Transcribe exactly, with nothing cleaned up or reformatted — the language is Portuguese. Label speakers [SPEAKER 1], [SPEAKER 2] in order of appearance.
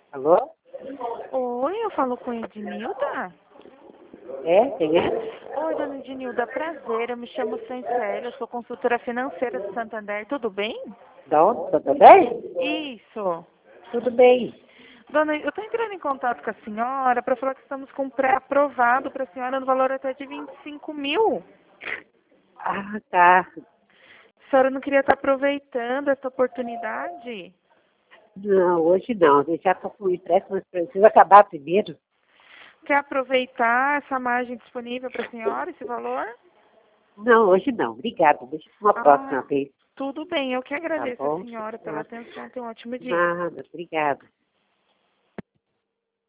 [SPEAKER 1] Alô?
[SPEAKER 2] Oi, eu falo com a Ednilda?
[SPEAKER 1] É? Quem é?
[SPEAKER 2] Oi, dona Ednilda, prazer, eu me chamo Francélia, eu sou consultora financeira do Santander, tudo bem?
[SPEAKER 1] Da onde? Tudo bem?
[SPEAKER 2] Isso.
[SPEAKER 1] Tudo bem.
[SPEAKER 2] Dona, eu estou entrando em contato com a senhora para falar que estamos com um pré-aprovado para a senhora no valor até de vinte e cinco mil.
[SPEAKER 1] Ah, tá.
[SPEAKER 2] A senhora não queria estar aproveitando essa oportunidade?
[SPEAKER 1] Não, hoje não. Eu já estou com o empréstimo, mas preciso acabar primeiro.
[SPEAKER 2] Quer aproveitar essa margem disponível para a senhora, esse valor?
[SPEAKER 1] Não, hoje não. Obrigada. Deixa para uma próxima
[SPEAKER 2] Ah,
[SPEAKER 1] vez.
[SPEAKER 2] tudo bem, eu que
[SPEAKER 1] Tá
[SPEAKER 2] agradeço a
[SPEAKER 1] bom?
[SPEAKER 2] senhora pela
[SPEAKER 1] Ah,
[SPEAKER 2] atenção, tenha um ótimo dia.
[SPEAKER 1] nada. Obrigada.